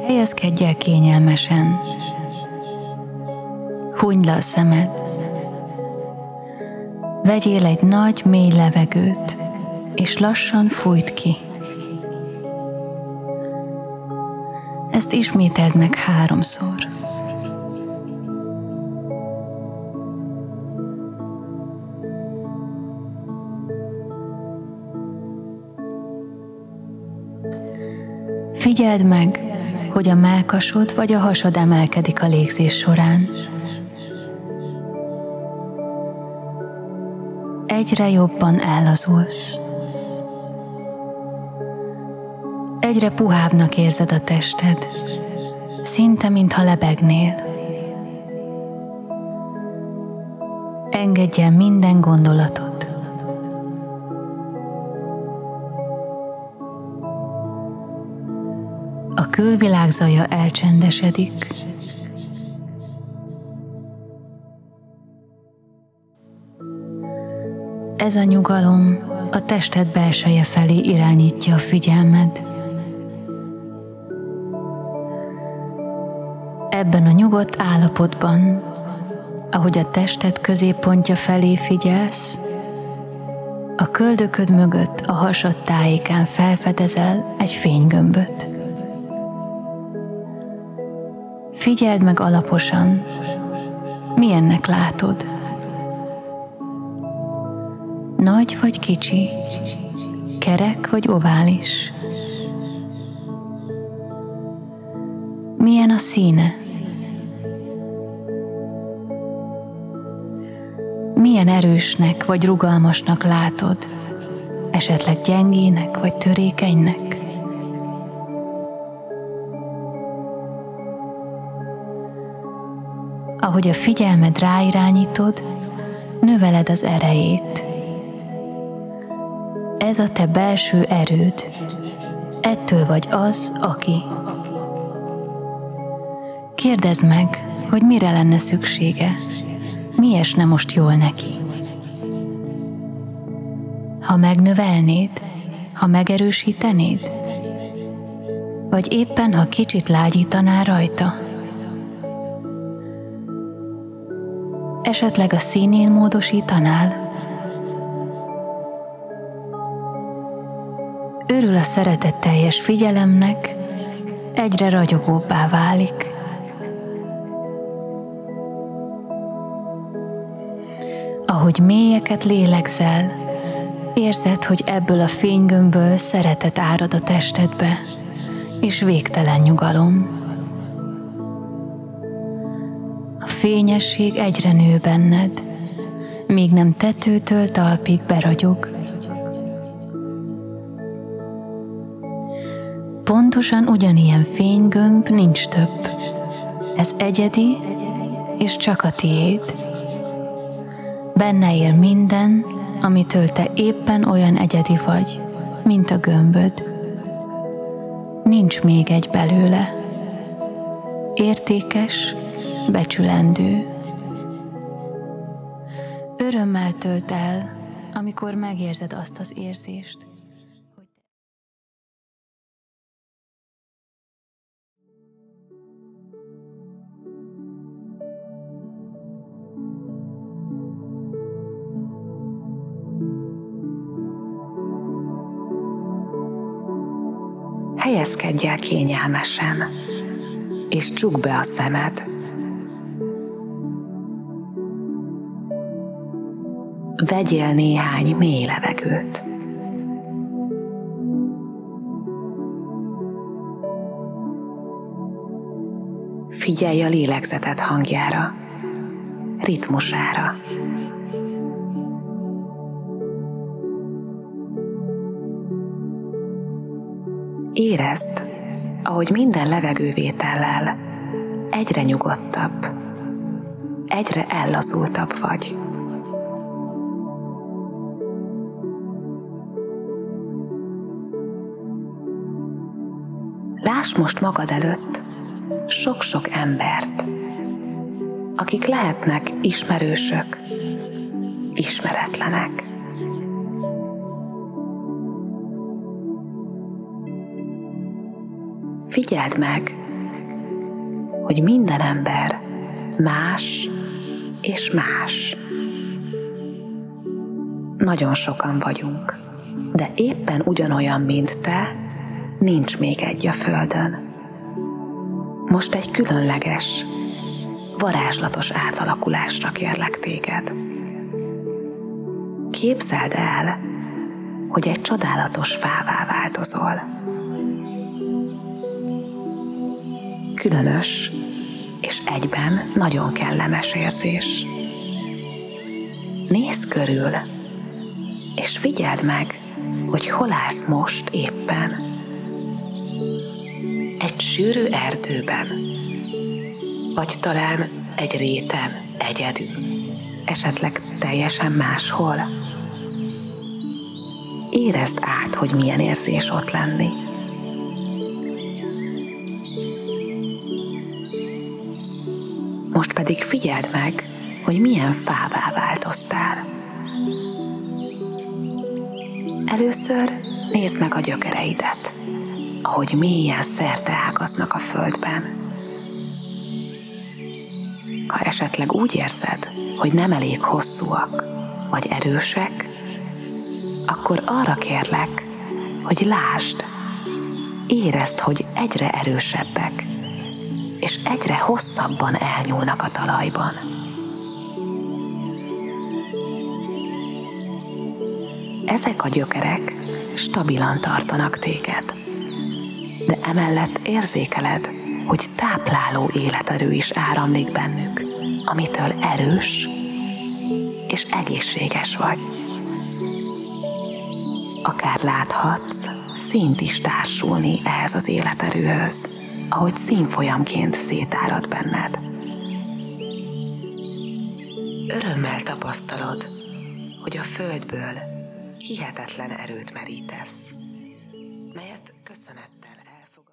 Helyezkedj el kényelmesen. Hunyd le a szemed. Vegyél egy nagy, mély levegőt, és lassan fújt ki. Ezt ismételd meg 3-szor. Figyeld meg, hogy a mellkasod vagy a hasad emelkedik a légzés során. Egyre jobban ellazulsz. Egyre puhábbnak érzed a tested, szinte mintha lebegnél. Engedj el minden gondolatot. A külvilág zaja elcsendesedik. Ez a nyugalom a tested belseje felé irányítja a figyelmed. Ebben a nyugodt állapotban, ahogy a tested középpontja felé figyelsz, a köldököd mögött a hasad tájékán felfedezel egy fénygömböt. Figyeld meg alaposan, milyennek látod. Nagy vagy kicsi, kerek vagy ovális. Milyen a színe? Milyen erősnek vagy rugalmasnak látod, esetleg gyengének vagy törékenynek? Ahogy a figyelmed ráirányítod, növeled az erejét. Ez a te belső erőd. Ettől vagy az, aki. Kérdezd meg, hogy mire lenne szüksége, mi esne most jól neki. Ha megnövelnéd, ha megerősítenéd, vagy éppen ha kicsit lágyítanál rajta. Esetleg a színén módosítanál? Örül a szeretetteljes figyelemnek, egyre ragyogóbbá válik. Ahogy mélyeket lélegzel, érzed, hogy ebből a fénygömbből szeretet árad a testedbe, és végtelen nyugalom. A fényesség egyre nő benned, míg nem tetőtől talpig beragyog. Pontosan ugyanilyen fénygömb nincs több. Ez egyedi, és csak a tiéd. Benne él minden, amitől te éppen olyan egyedi vagy, mint a gömböd. Nincs még egy belőle. Értékes, becsülendő. Örömmel tölt el, amikor megérzed azt az érzést, hogy Helyezkedj el kényelmesen, és csukd be a szemed. Vegyél néhány mély levegőt. Figyelj a lélegzeted hangjára, ritmusára. Érezd, ahogy minden levegővétellel egyre nyugodtabb, egyre ellazultabb vagy. Lásd most magad előtt sok-sok embert, akik lehetnek ismerősök, ismeretlenek. Figyeld meg, hogy minden ember más és más. Nagyon sokan vagyunk, de éppen ugyanolyan, mint te, nincs még egy a földön. Most egy különleges, varázslatos átalakulásra kérlek téged. Képzeld el, hogy egy csodálatos fává változol. Különös és egyben nagyon kellemes érzés. Nézz körül, és figyeld meg, hogy hol állsz most éppen. Egy sűrű erdőben, vagy talán egy réten egyedül, esetleg teljesen máshol. Érezd át, hogy milyen érzés ott lenni. Most pedig figyeld meg, hogy milyen fává változtál. Először nézd meg a gyökereidet, ahogy mélyen szerteágaznak a földben. Ha esetleg úgy érzed, hogy nem elég hosszúak vagy erősek, akkor arra kérlek, hogy lásd, érezd, hogy egyre erősebbek, és egyre hosszabban elnyúlnak a talajban. Ezek a gyökerek stabilan tartanak téged, de emellett érzékeled, hogy tápláló életerő is áramlik bennük, amitől erős és egészséges vagy. Akár láthatsz színt is társulni ehhez az életerőhöz, ahogy színfolyamként szétárad benned. Örömmel tapasztalod, hogy a földből hihetetlen erőt merítesz, melyet köszönet